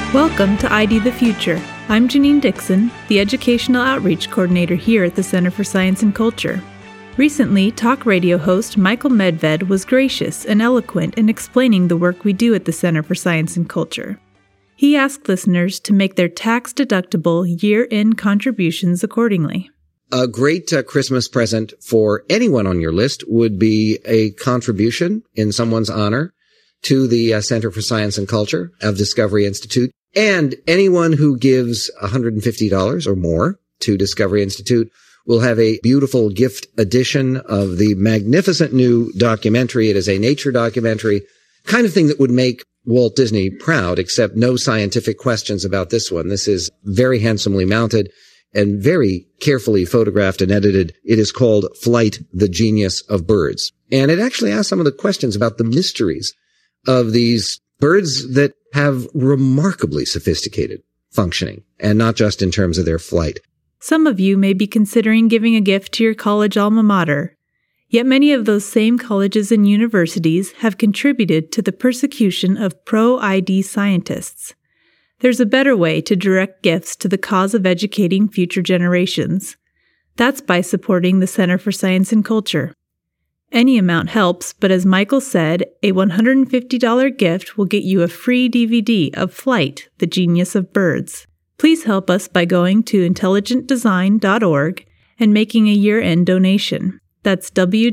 Welcome to ID the Future. I'm Janine Dixon, the Educational Outreach Coordinator here at the Center for Science and Culture. Recently, talk radio host Michael Medved was gracious and eloquent in explaining the work we do at the Center for Science and Culture. He asked listeners to make their tax-deductible year-end contributions accordingly. A great Christmas present for anyone on your list would be a contribution in someone's honor to the Center for Science and Culture of Discovery Institute. And anyone who gives $150 or more to Discovery Institute will have a beautiful gift edition of the magnificent new documentary. It is a nature documentary, kind of thing that would make Walt Disney proud, except no scientific questions about this one. This is very handsomely mounted and very carefully photographed and edited. It is called Flight, the Genius of Birds. And it actually asks some of the questions about the mysteries of these birds that have remarkably sophisticated functioning, and not just in terms of their flight. Some of you may be considering giving a gift to your college alma mater, yet many of those same colleges and universities have contributed to the persecution of pro-ID scientists. There's a better way to direct gifts to the cause of educating future generations. That's by supporting the Center for Science and Culture. Any amount helps, but as Michael said, a $150 gift will get you a free DVD of Flight, the Genius of Birds. Please help us by going to intelligentdesign.org and making a year-end donation. That's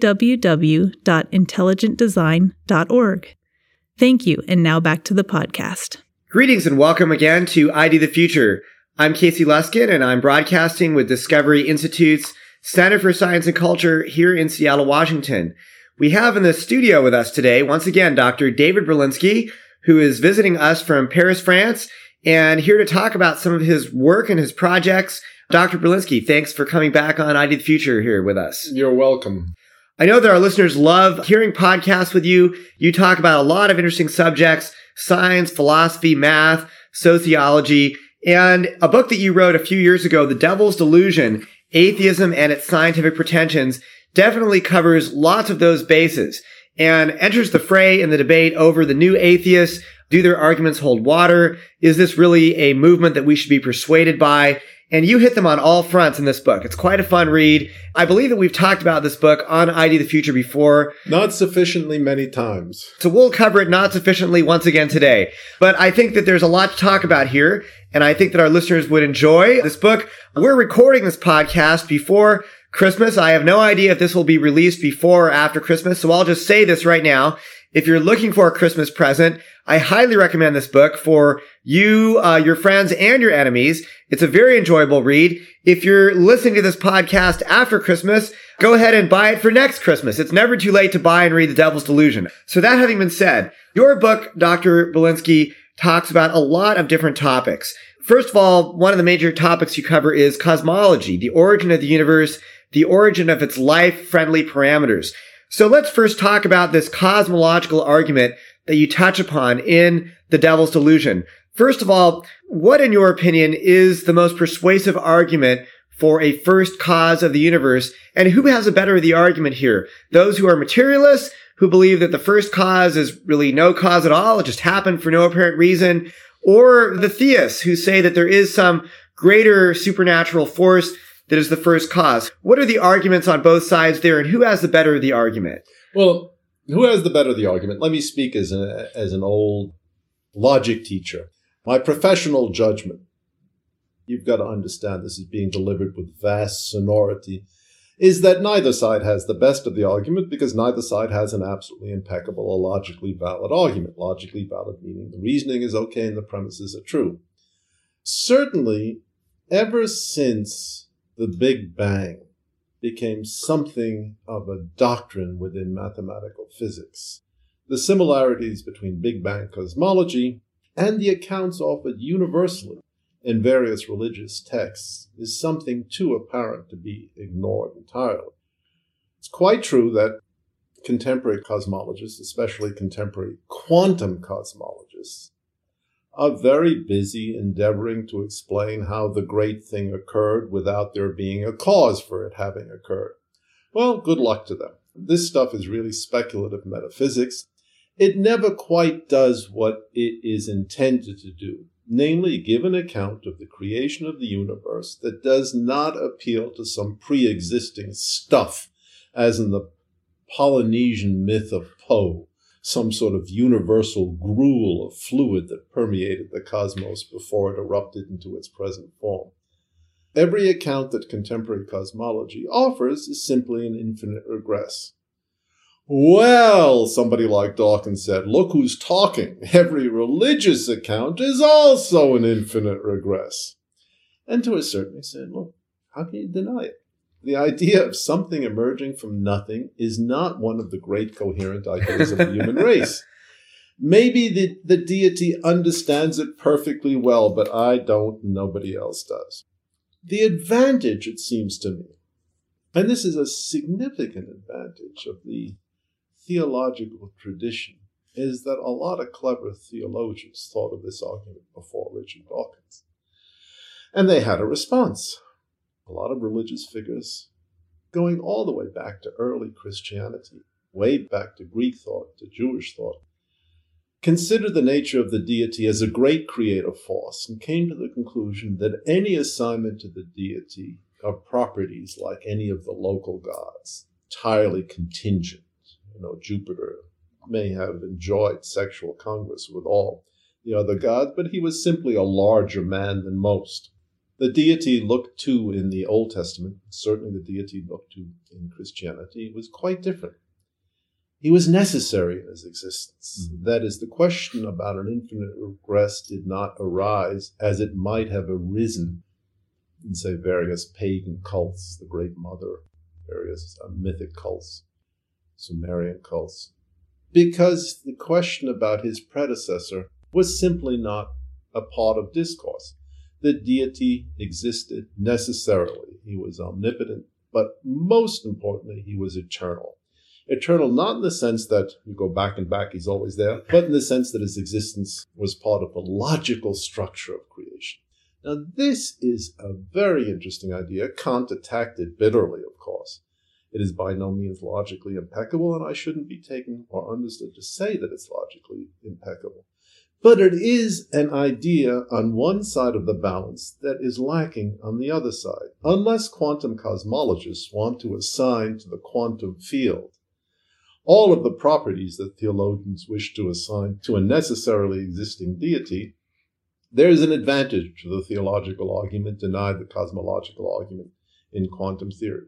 www.intelligentdesign.org. Thank you, and now back to the podcast. Greetings and welcome again to ID the Future. I'm Casey Luskin, and I'm broadcasting with Discovery Institute's Center for Science and Culture here in Seattle, Washington. We have in the studio with us today, once again, Dr. David Berlinski, who is visiting us from Paris, France, and here to talk about some of his work and his projects. Dr. Berlinski, thanks for coming back on ID the Future here with us. You're welcome. I know that our listeners love hearing podcasts with you. You talk about a lot of interesting subjects: science, philosophy, math, sociology, and a book that you wrote a few years ago, The Devil's Delusion: Atheism and Its Scientific Pretensions, definitely covers lots of those bases and enters the fray in the debate over the new atheists. Do their arguments hold water? Is this really a movement that we should be persuaded by? And you hit them on all fronts in this book. It's quite a fun read. I believe that we've talked about this book on ID the Future before. Not sufficiently many times. So we'll cover it not sufficiently once again today. But I think that there's a lot to talk about here, and I think that our listeners would enjoy this book. We're recording this podcast before Christmas. I have no idea if this will be released before or after Christmas, so I'll just say this right now. If you're looking for a Christmas present, I highly recommend this book for you, your friends, and your enemies. It's a very enjoyable read. If you're listening to this podcast after Christmas, go ahead and buy it for next Christmas. It's never too late to buy and read The Devil's Delusion. So that having been said, your book, Dr. Berlinski, talks about a lot of different topics. First of all, one of the major topics you cover is cosmology, the origin of the universe, the origin of its life-friendly parameters. So let's first talk about this cosmological argument that you touch upon in The Devil's Delusion. First of all, what, in your opinion, is the most persuasive argument for a first cause of the universe? And who has a better of the argument here? Those who are materialists, who believe that the first cause is really no cause at all, it just happened for no apparent reason, or the theists, who say that there is some greater supernatural force that is the first cause? What are the arguments on both sides there, and who has the better of the argument? Well, who has the better of the argument? Let me speak as an old logic teacher. My professional judgment, you've got to understand this is being delivered with vast sonority, is that neither side has the best of the argument, because neither side has an absolutely impeccable or logically valid argument. Logically valid meaning the reasoning is okay and the premises are true. Certainly, ever since the Big Bang became something of a doctrine within mathematical physics, the similarities between Big Bang cosmology and the accounts offered universally in various religious texts is something too apparent to be ignored entirely. It's quite true that contemporary cosmologists, especially contemporary quantum cosmologists, are very busy endeavoring to explain how the great thing occurred without there being a cause for it having occurred. Well, good luck to them. This stuff is really speculative metaphysics. It never quite does what it is intended to do. namely, give an account of the creation of the universe that does not appeal to some pre-existing stuff, as in the Polynesian myth of Po, some sort of universal gruel of fluid that permeated the cosmos before it erupted into its present form. Every account that contemporary cosmology offers is simply an infinite regress. Well, somebody like Dawkins said, look who's talking. Every religious account is also an infinite regress. And to a certain extent, look, how can you deny it? The idea of something emerging from nothing is not one of the great coherent ideas of the human race. Maybe the deity understands it perfectly well, but I don't, nobody else does. The advantage, it seems to me, and this is a significant advantage of the theological tradition, is that a lot of clever theologians thought of this argument before Richard Dawkins. And they had a response. A lot of religious figures, going all the way back to early Christianity, way back to Greek thought, to Jewish thought, considered the nature of the deity as a great creative force and came to the conclusion that any assignment to the deity of properties like any of the local gods, entirely contingent. Jupiter may have enjoyed sexual congress with all the other gods, but he was simply a larger man than most. The deity looked to in the Old Testament, certainly the deity looked to in Christianity, was quite different. He was necessary in his existence. Mm-hmm. That is, the question about an infinite regress did not arise as it might have arisen in, say, various pagan cults, the Great Mother, various mythic cults, Sumerian cults, because the question about his predecessor was simply not a part of discourse. The deity existed necessarily. He was omnipotent, but most importantly, he was eternal. Eternal not in the sense that you go back and back, he's always there, but in the sense that his existence was part of the logical structure of creation. Now, this is a very interesting idea. Kant attacked it bitterly, of course. It is by no means logically impeccable, and I shouldn't be taken or understood to say that it's logically impeccable. But it is an idea on one side of the balance that is lacking on the other side. Unless quantum cosmologists want to assign to the quantum field all of the properties that theologians wish to assign to a necessarily existing deity, there is an advantage to the theological argument denied the cosmological argument in quantum theory.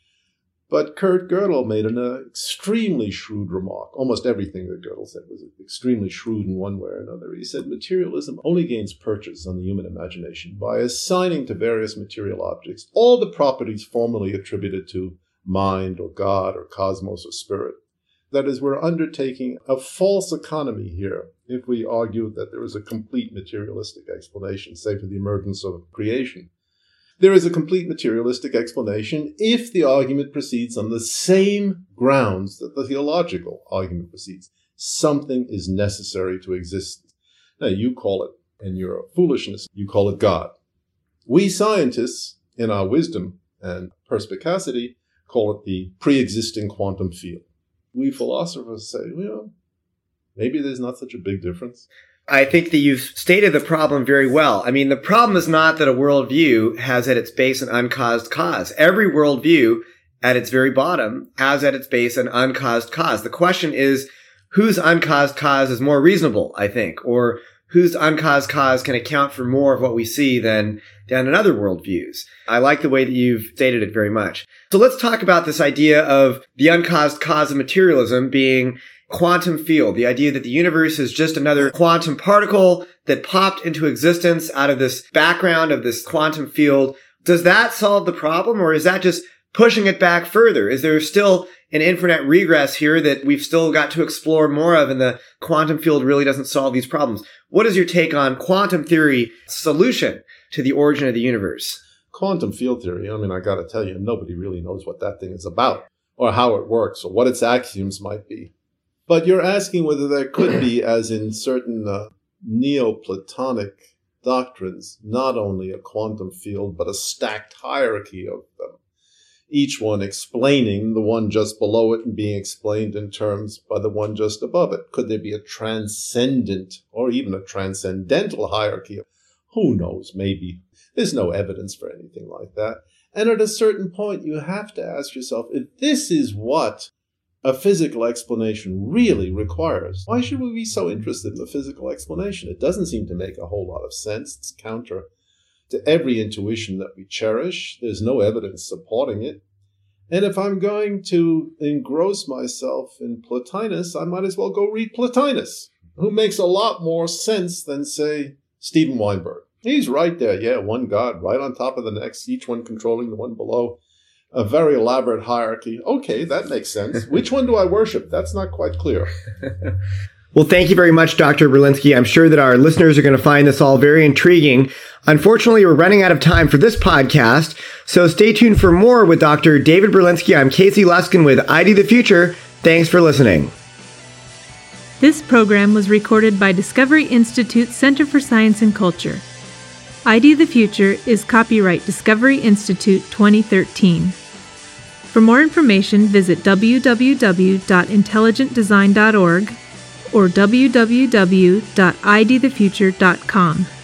But Kurt Gödel made an extremely shrewd remark. Almost everything that Gödel said was extremely shrewd in one way or another. He said materialism only gains purchase on the human imagination by assigning to various material objects all the properties formerly attributed to mind or God or cosmos or spirit. That is, we're undertaking a false economy here if we argue that there is a complete materialistic explanation, say for the emergence of creation. There is a complete materialistic explanation if the argument proceeds on the same grounds that the theological argument proceeds. Something is necessary to exist. Now, you call it, in your foolishness, you call it God. We scientists, in our wisdom and perspicacity, call it the pre-existing quantum field. We philosophers say, well, maybe there's not such a big difference. I think that you've stated the problem very well. I mean, the problem is not that a worldview has at its base an uncaused cause. Every worldview at its very bottom has at its base an uncaused cause. The question is, whose uncaused cause is more reasonable, I think, or whose uncaused cause can account for more of what we see than in other worldviews. I like the way that you've stated it very much. So let's talk about this idea of the uncaused cause of materialism being quantum field, the idea that the universe is just another quantum particle that popped into existence out of this background of this quantum field. Does that solve the problem, or is that just pushing it back further? Is there still an infinite regress here that we've still got to explore more of, and the quantum field really doesn't solve these problems? What is your take on quantum theory solution to the origin of the universe? Quantum field theory, I mean, I got to tell you, nobody really knows what that thing is about, or how it works, or what its axioms might be. But you're asking whether there could be, as in certain Neoplatonic doctrines, not only a quantum field, but a stacked hierarchy of them. each one explaining the one just below it and being explained in terms by the one just above it? Could there be a transcendent or even a transcendental hierarchy? Who knows? Maybe. There's no evidence for anything like that. And at a certain point, you have to ask yourself, if this is what a physical explanation really requires, why should we be so interested in the physical explanation? It doesn't seem to make a whole lot of sense. It's counter to every intuition that we cherish. There's no evidence supporting it. And if I'm going to engross myself in Plotinus, I might as well go read Plotinus, who makes a lot more sense than, say, Steven Weinberg. He's right there. Yeah, one God right on top of the next, each one controlling the one below. A very elaborate hierarchy. Okay, that makes sense. Which one do I worship? That's not quite clear. Well, thank you very much, Dr. Berlinski. I'm sure that our listeners are going to find this all very intriguing. Unfortunately, we're running out of time for this podcast, so stay tuned for more with Dr. David Berlinski. I'm Casey Luskin with ID the Future. Thanks for listening. This program was recorded by Discovery Institute Center for Science and Culture. ID the Future is copyright Discovery Institute 2013. For more information, visit www.intelligentdesign.org or www.idthefuture.com.